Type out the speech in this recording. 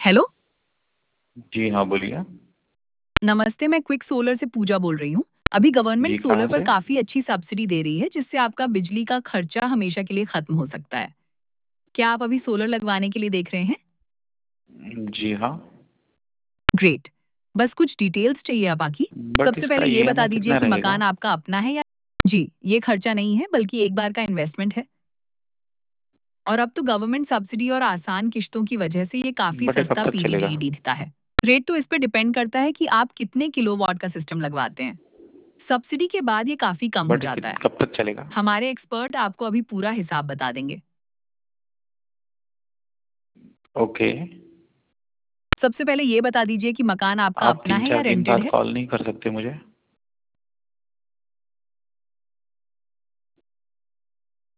Hello. जी हाँ, बोलिए। नमस्ते, मैं क्विक सोलर से पूजा बोल रही हूँ। अभी गवर्नमेंट जी, कहाँ सोलर पर से? काफी अच्छी सब्सिडी दे रही है, जिससे आपका बिजली का खर्चा हमेशा के लिए खत्म हो सकता है। क्या आप अभी सोलर लगवाने के लिए देख रहे हैं? जी हाँ। ग्रेट। बस कुछ डिटेल्स चाहिए आप बाकी। बट सबसे इसका पहले ये बता ईएमआई दीजिए कितना कि रहेगा? मकान आपका अपना है या। जी, ये खर्चा नहीं है बल्कि एक बार का इन्वेस्टमेंट है। और अब तो गवर्नमेंट सब्सिडी और आसान किश्तों की वजह से ये काफी बट ये कब सस्ता तक पीवी चलेगा? बिजली देता है। रेट तो इस पे डिपेंड करता है कि आप कितने किलोवाट का सिस्टम लगवाते हैं। सब्सिडी के बाद ये काफी कम हो बट जाता है। कब तक चलेगा? हमारे एक्सपर्ट आपको अभी पूरा हिसाब बता देंगे। ओके। सबसे पहले ये बता दीजिए कि मकान आपका आप अपना तीन है या चार दिन रेंटेड बाद है? कॉल नहीं कर सकते मुझे?